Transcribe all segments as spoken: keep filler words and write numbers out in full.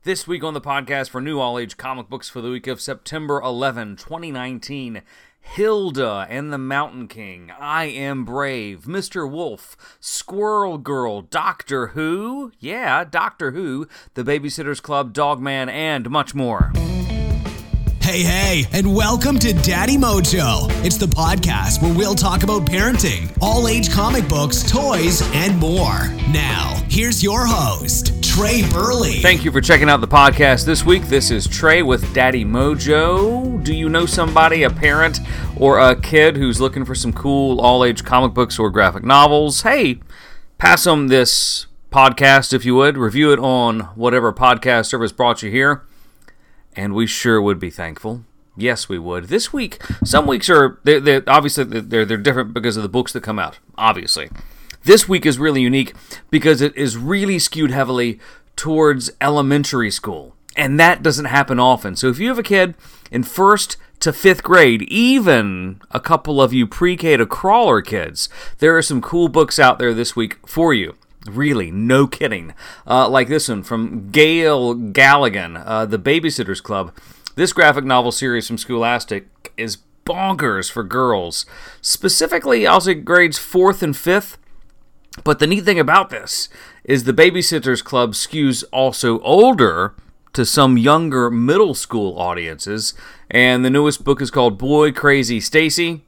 This week on the podcast for New All Age Comic Books for the week of September eleventh, twenty nineteen, Hilda and the Mountain King, I Am Brave, Mister Wolf, Squirrel Girl, Doctor Who, yeah, Doctor Who, The Babysitter's Club, Dogman, and much more. Hey, hey, and welcome to Daddy Mojo. It's the podcast where we'll talk about parenting, all-age comic books, toys, and more. Now, here's your host, Trey Burley. Thank you for checking out the podcast this week. This is Trey with Daddy Mojo. Do you know somebody, a parent, or a kid who's looking for some cool all-age comic books or graphic novels? Hey, pass them this podcast if you would. Review it on whatever podcast service brought you here. And we sure would be thankful. Yes, we would. This week, some weeks are, they're, they're, obviously, they're, they're different because of the books that come out, obviously. This week is really unique because it is really skewed heavily towards elementary school. And that doesn't happen often. So if you have a kid in first to fifth grade, even a couple of you pre-K to crawler kids, there are some cool books out there this week for you. Really, no kidding. Uh, like this one from Gail Galligan, uh, The Babysitter's Club. This graphic novel series from Scholastic is bonkers for girls. Specifically, I'll say grades fourth and fifth. But the neat thing about this is The Babysitter's Club skews also older to some younger middle school audiences. And the newest book is called Boy Crazy Stacy.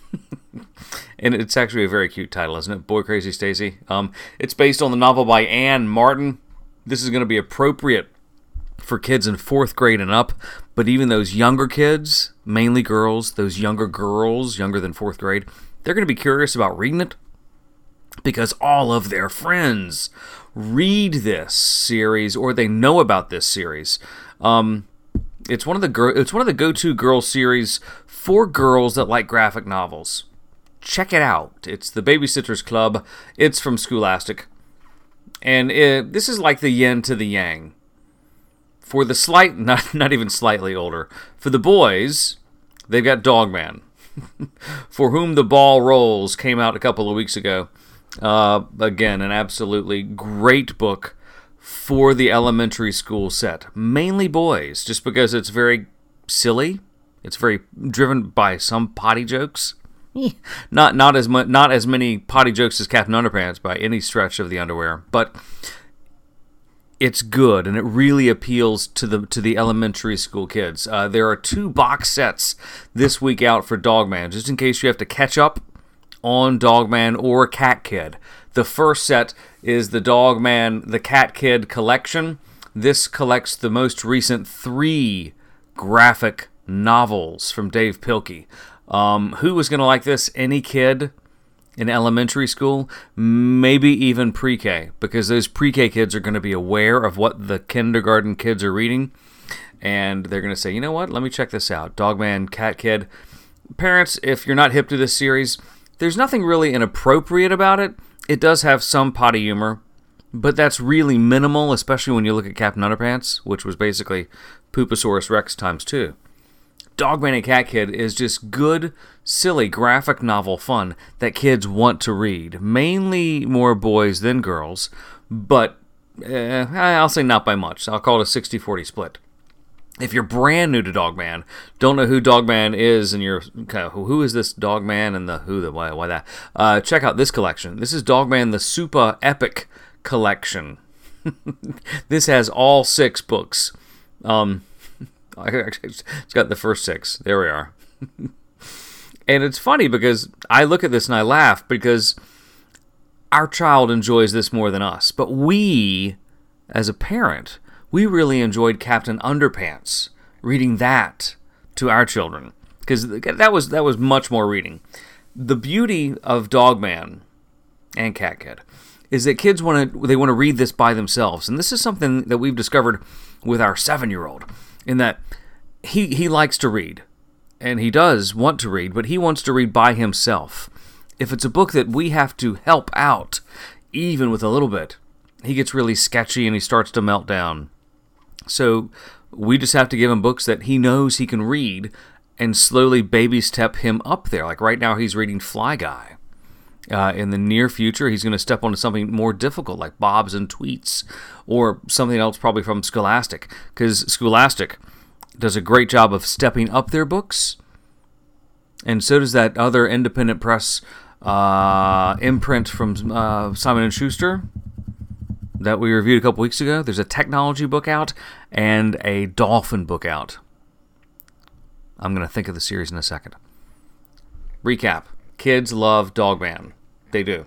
And it's actually a very cute title, isn't it? Boy Crazy Stacy. Um, it's based on the novel by Anne Martin. This is going to be appropriate for kids in fourth grade and up. But even those younger kids, mainly girls, those younger girls, younger than fourth grade, they're going to be curious about reading it because all of their friends read this series or they know about this series. Um, it's one of the gir- it's one of the go-to girl series for girls that like graphic novels. Check it out. It's The Babysitter's Club. It's from Scholastic. And it, this is like the yin to the yang. For the slight, not, not even slightly older, for the boys, they've got Dogman. For Whom the Ball Rolls came out a couple of weeks ago. Uh, again, an absolutely great book for the elementary school set. Mainly boys, just because it's very silly. It's very driven by some potty jokes. Not not as much, not as many potty jokes as Captain Underpants by any stretch of the underwear, but it's good and it really appeals to the to the elementary school kids. Uh, there are two box sets this week out for Dogman, just in case you have to catch up on Dogman or Cat Kid. The first set is the Dogman, the Cat Kid collection. This collects the most recent three graphic novels from Dave Pilkey. Um, who is going to like this? Any kid in elementary school, maybe even pre-K, because those pre-K kids are going to be aware of what the kindergarten kids are reading, and they're going to say, you know what, let me check this out. Dogman, Cat Kid. Parents, if you're not hip to this series, there's nothing really inappropriate about it. It does have some potty humor, but that's really minimal, especially when you look at Captain Underpants, which was basically Pooposaurus Rex times two. Dogman and Cat Kid is just good, silly, graphic novel fun that kids want to read. Mainly more boys than girls, but eh, I'll say not by much. I'll call it a sixty forty split. If you're brand new to Dogman, don't know who Dogman is, and you're kind of, who is this Dogman and the who, the why, why that? Uh, check out this collection. This is Dogman, the Super Epic Collection. This has all six books. Um... It's got the first six. There we are. And it's funny because I look at this and I laugh because our child enjoys this more than us. But we, as a parent, we really enjoyed Captain Underpants, reading that to our children. Because that was that was much more reading. The beauty of Dogman and Cat Kid is that kids want to they want to read this by themselves. And this is something that we've discovered with our seven-year-old. In that he he likes to read, and he does want to read, but he wants to read by himself. If it's a book that we have to help out, even with a little bit, he gets really sketchy and he starts to melt down. So we just have to give him books that he knows he can read and slowly baby step him up there. Like right now he's reading Fly Guy. Uh, in the near future, he's going to step onto something more difficult, like Bobs and Tweets, or something else probably from Scholastic, because Scholastic does a great job of stepping up their books, and so does that other independent press uh, imprint from uh, Simon and Schuster that we reviewed a couple weeks ago. There's a technology book out and a dolphin book out. I'm going to think of the series in a second. Recap. Kids love Dogman. They do.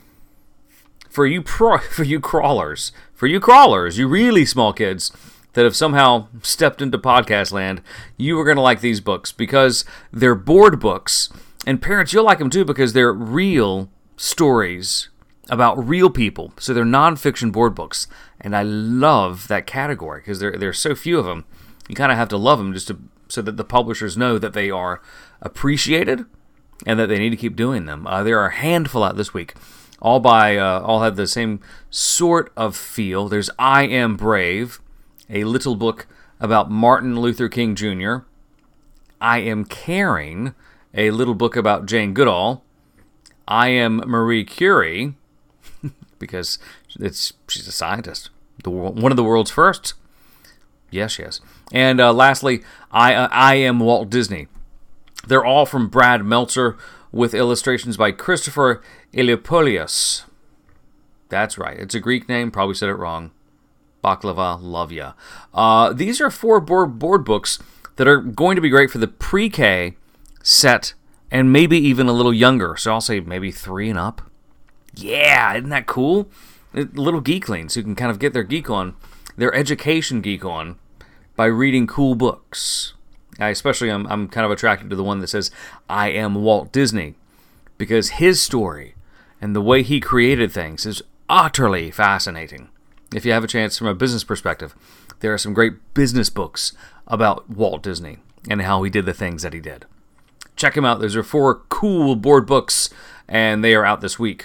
For you pro- for you crawlers, for you crawlers, you really small kids that have somehow stepped into podcast land, you are going to like these books because they're board books. And parents, you'll like them too because they're real stories about real people. So they're nonfiction board books. And I love that category because there there's so few of them. You kind of have to love them just to, so that the publishers know that they are appreciated and that they need to keep doing them. Uh, there are a handful out this week. All by, uh, all have the same sort of feel. There's I Am Brave, a little book about Martin Luther King Junior I Am Caring, a little book about Jane Goodall. I Am Marie Curie, because it's she's a scientist, the, one of the world's first. Yes, yes. And uh, lastly, I, uh, I Am Walt Disney. They're all from Brad Meltzer, with illustrations by Christopher Iliopoulos. That's right. It's a Greek name. Probably said it wrong. Baklava, love ya. Uh, these are four board, board books that are going to be great for the pre-K set and maybe even a little younger. So I'll say maybe three and up. Yeah, isn't that cool? Little geeklings who can kind of get their geek on, their education geek on, by reading cool books. I especially, I'm, I'm kind of attracted to the one that says, I Am Walt Disney, because his story and the way he created things is utterly fascinating. If you have a chance from a business perspective, there are some great business books about Walt Disney and how he did the things that he did. Check him out. Those are four cool board books, and they are out this week.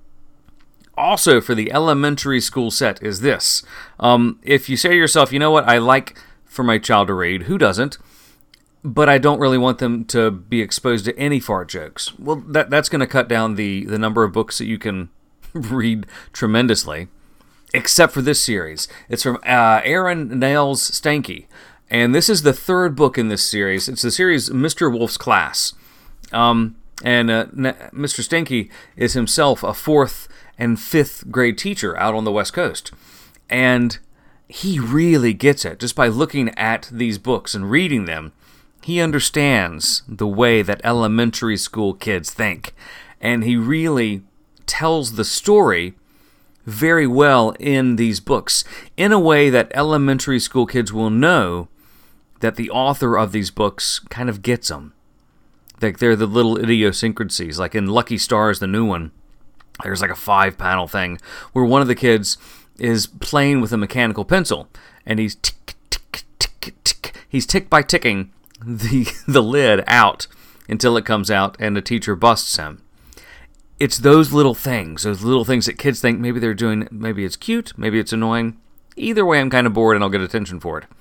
Also, for the elementary school set is this. Um, if you say to yourself, you know what, I like for my child to read, who doesn't? But I don't really want them to be exposed to any fart jokes. Well, that that's going to cut down the, the number of books that you can read tremendously, except for this series. It's from uh, Aaron Nails Stanky, and this is the third book in this series. It's the series Mister Wolf's Class. Um, and uh, Mister Stanky is himself a fourth and fifth grade teacher out on the West Coast. And he really gets it just by looking at these books and reading them. He understands the way that elementary school kids think, and he really tells the story very well in these books, in a way that elementary school kids will know that the author of these books kind of gets them. Like they're the little idiosyncrasies, like in Lucky Stars, the new one, there's like a five-panel thing where one of the kids is playing with a mechanical pencil, and he's tick, tick, tick, tick. He's tick by ticking the the lid out until it comes out and the teacher busts him. It's those little things, those little things that kids think maybe they're doing, maybe it's cute, maybe it's annoying. Either way, I'm kind of bored and I'll get attention for it.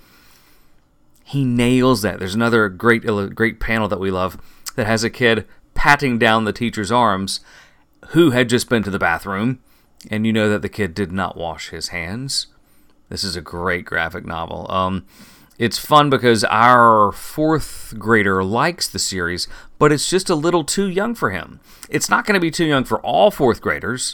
He nails that. There's another great great panel that we love that has a kid patting down the teacher's arms who had just been to the bathroom, and you know that the kid did not wash his hands. This is a great graphic novel. Um... It's fun because our fourth grader likes the series, but it's just a little too young for him. It's not going to be too young for all fourth graders.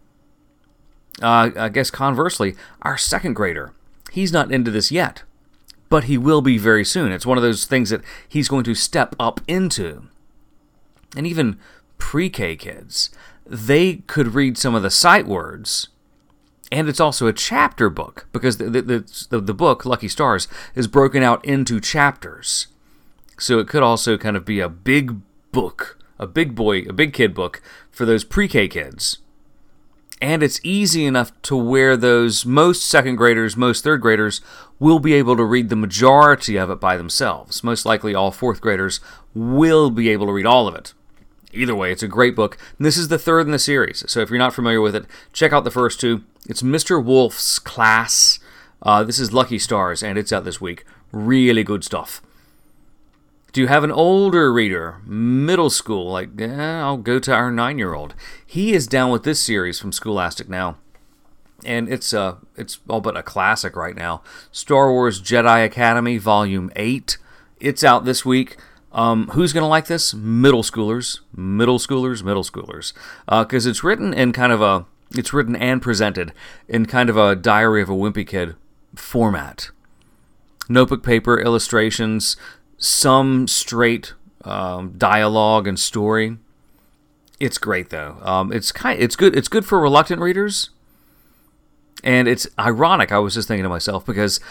Uh, I guess conversely, our second grader, he's not into this yet, but he will be very soon. It's one of those things that he's going to step up into. And even pre-K kids, they could read some of the sight words. And it's also a chapter book, because the, the, the, the book, Lucky Stars, is broken out into chapters. So it could also kind of be a big book, a big boy, a big kid book for those pre-K kids. And it's easy enough to where those most second graders, most third graders will be able to read the majority of it by themselves. Most likely all fourth graders will be able to read all of it. Either way, it's a great book. And this is the third in the series, so if you're not familiar with it, check out the first two. It's Mister Wolf's Class. Uh, this is Lucky Stars, and it's out this week. Really good stuff. Do you have an older reader, middle school, like, eh, I'll go to our nine-year-old. He is down with this series from Scholastic now. And it's uh, it's all but a classic right now. Star Wars Jedi Academy, Volume eight. It's out this week. Um, who's going to like this? Middle schoolers. Middle schoolers, middle schoolers. Because uh, it's written in kind of a, it's written and presented in kind of a Diary of a Wimpy Kid format. Notebook paper, illustrations, some straight um, dialogue and story. It's great though. Um, it's kind, it's good. It's good for reluctant readers, and it's ironic. I was just thinking to myself because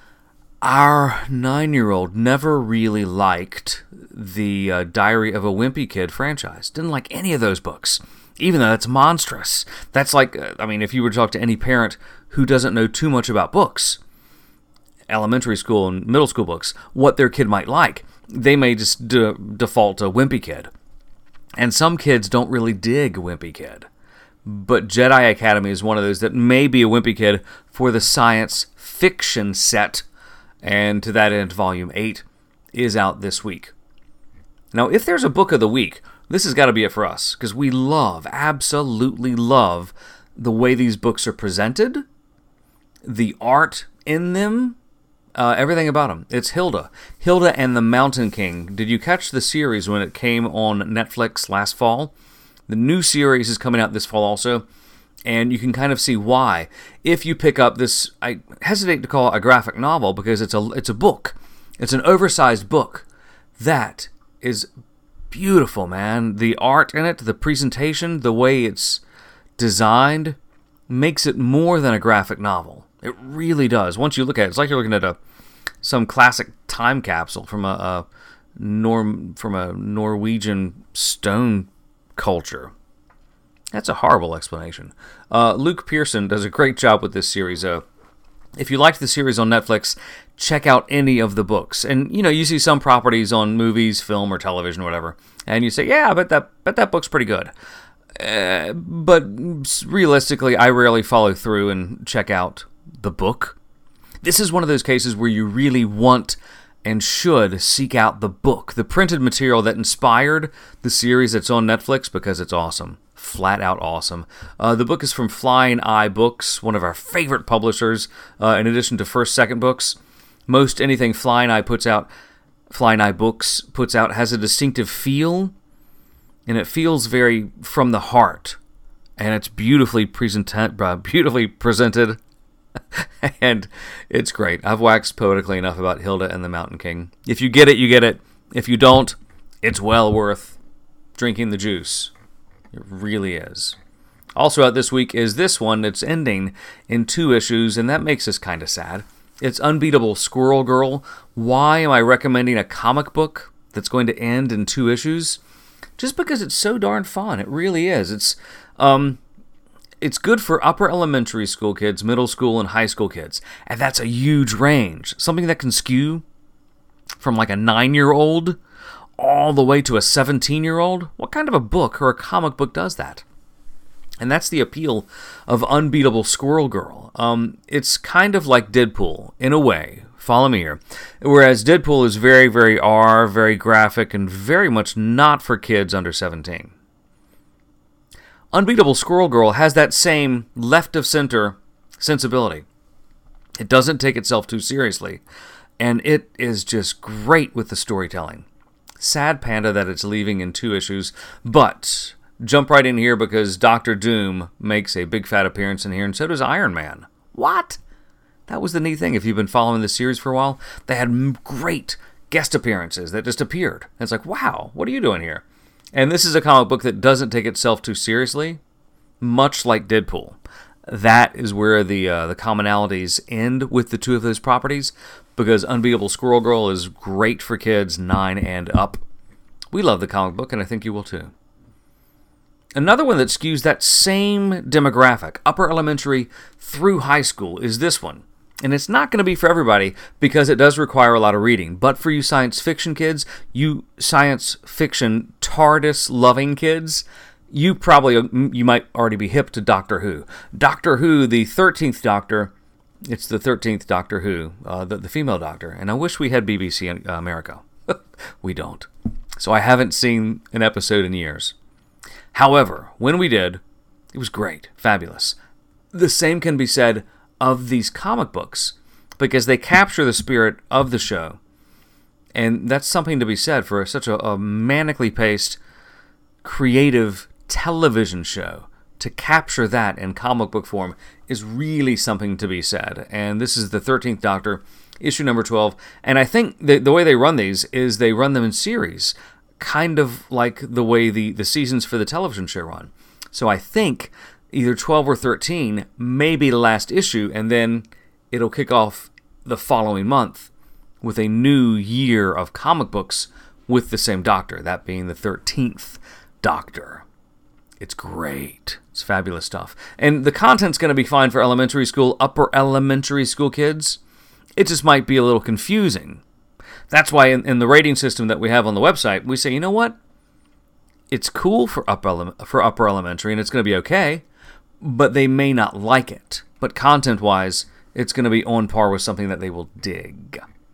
our nine-year-old never really liked the uh, Diary of a Wimpy Kid franchise. Didn't like any of those books, even though that's monstrous. That's like, uh, I mean, if you were to talk to any parent who doesn't know too much about books, elementary school and middle school books, what their kid might like, they may just de- default to Wimpy Kid. And some kids don't really dig Wimpy Kid. But Jedi Academy is one of those that may be a Wimpy Kid for the science fiction set. And to that end, Volume eight is out this week. Now, if there's a book of the week, this has got to be it for us, because we love, absolutely love, the way these books are presented, the art in them, Uh, everything about them. It's Hilda. Hilda and the Mountain King. Did you catch the series when it came on Netflix last fall? The new series is coming out this fall also, and you can kind of see why. If you pick up this, I hesitate to call it a graphic novel because it's a it's a book. It's an oversized book. That is beautiful, man. The art in it, the presentation, the way it's designed, makes it more than a graphic novel. It really does. Once you look at it, it's like you're looking at a some classic time capsule from a, a Norm from a Norwegian stone culture. That's a horrible explanation. Uh, Luke Pearson does a great job with this series. Uh, if you liked the series on Netflix, check out any of the books. And you know, you see some properties on movies, film, or television, or whatever, and you say, "Yeah, I bet that bet that book's pretty good." Uh, but realistically, I rarely follow through and check out the book. This is one of those cases where you really want and should seek out the book, the printed material that inspired the series that's on Netflix, because it's awesome. Flat out awesome. Uh, the book is from Flying Eye Books, one of our favorite publishers, uh, in addition to First Second Books. Most anything Flying Eye puts out, Flying Eye Books puts out, has a distinctive feel, and it feels very from the heart, and it's beautifully present, uh, beautifully presented. And it's great. I've waxed poetically enough about Hilda and the Mountain King. If you get it, you get it. If you don't, it's well worth drinking the juice. It really is. Also out this week is this one that's ending in two issues, and that makes us kind of sad. It's Unbeatable Squirrel Girl. Why am I recommending a comic book that's going to end in two issues? Just because it's so darn fun. It really is. It's um, it's good for upper elementary school kids, middle school, and high school kids. And that's a huge range. Something that can skew from like a nine-year-old all the way to a seventeen-year-old. What kind of a book or a comic book does that? And that's the appeal of Unbeatable Squirrel Girl. Um, it's kind of like Deadpool, in a way. Follow me here. Whereas Deadpool is very, very R, very graphic, and very much not for kids under seventeen. Unbeatable Squirrel Girl has that same left-of-center sensibility. It doesn't take itself too seriously, and it is just great with the storytelling. Sad panda that it's leaving in two issues, but jump right in here because Doctor Doom makes a big fat appearance in here, and so does Iron Man. What? That was the neat thing. If you've been following this series for a while, they had great guest appearances that just appeared. And it's like, wow, what are you doing here? And this is a comic book that doesn't take itself too seriously, much like Deadpool. That is where the uh, the commonalities end with the two of those properties, because Unbeatable Squirrel Girl is great for kids nine and up. We love the comic book, and I think you will too. Another one that skews that same demographic, upper elementary through high school, is this one. And it's not going to be for everybody because it does require a lot of reading. But for you science fiction kids, you science fiction TARDIS-loving kids, you probably, you might already be hip to Doctor Who. Doctor Who, the thirteenth Doctor, it's the thirteenth Doctor Who, uh, the, the female Doctor. And I wish we had B B C in America. We don't. So I haven't seen an episode in years. However, when we did, it was great, fabulous. The same can be said of these comic books, because they capture the spirit of the show. And that's something to be said for such a, a manically paced, creative television show. To capture that in comic book form is really something to be said. And this is the thirteenth Doctor, issue number twelve. And I think the, the way they run these is they run them in series, kind of like the way the, the seasons for the television show run. So I think either twelve or thirteen may be the last issue, and then it'll kick off the following month with a new year of comic books with the same Doctor, that being the thirteenth Doctor. It's great. It's fabulous stuff. And the content's going to be fine for elementary school, upper elementary school kids. It just might be a little confusing. That's why in, in the rating system that we have on the website, we say, you know what? It's cool for upper, for upper elementary, and it's going to be okay, but they may not like it. But content-wise, it's going to be on par with something that they will dig.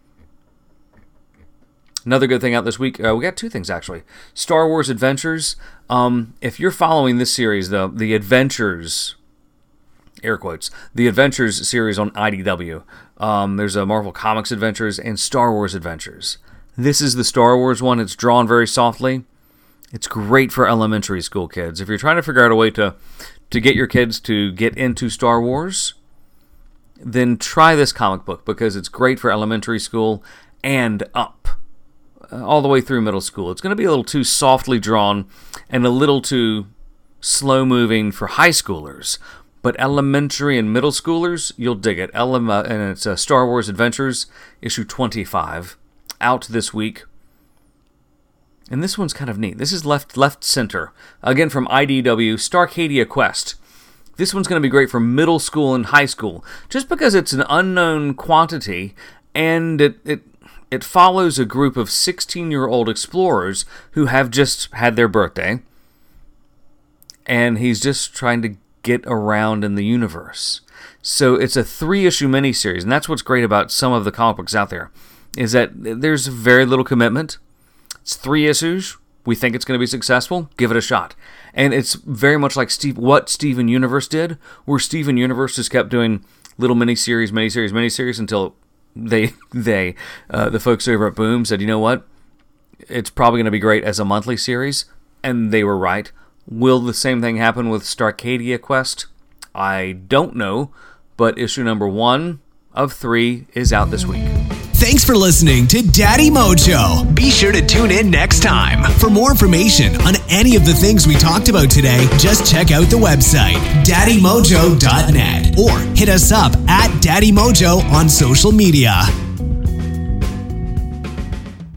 Another good thing out this week, uh, we got two things actually. Star Wars Adventures. Um, if you're following this series, though, the Adventures, air quotes, the Adventures series on I D W. Um, there's a Marvel Comics Adventures and Star Wars Adventures. This is the Star Wars one. It's drawn very softly. It's great for elementary school kids. If you're trying to figure out a way to, to get your kids to get into Star Wars, then try this comic book because it's great for elementary school and up. All the way through middle school. It's going to be a little too softly drawn and a little too slow-moving for high schoolers. But elementary and middle schoolers, you'll dig it. Ele- and it's uh, Star Wars Adventures, issue twenty-five, out this week. And this one's kind of neat. This is left left center. Again, from I D W, Starcadia Quest. This one's going to be great for middle school and high school, just because it's an unknown quantity, and it... it It follows a group of sixteen-year-old explorers who have just had their birthday, and he's just trying to get around in the universe. So it's a three-issue miniseries, and that's what's great about some of the comic books out there, is that there's very little commitment. It's three issues. We think it's going to be successful. Give it a shot. And it's very much like Steve, what Steven Universe did, where Steven Universe just kept doing little miniseries, miniseries, miniseries until... They, they, uh, the folks over at Boom said, you know what? It's probably going to be great as a monthly series, and they were right. Will the same thing happen with Starcadia Quest? I don't know, but issue number one of three is out this week. Thanks for listening to Daddy Mojo. Be sure to tune in next time. For more information on any of the things we talked about today, just check out the website, daddy mojo dot net, or hit us up at Daddy Mojo on social media.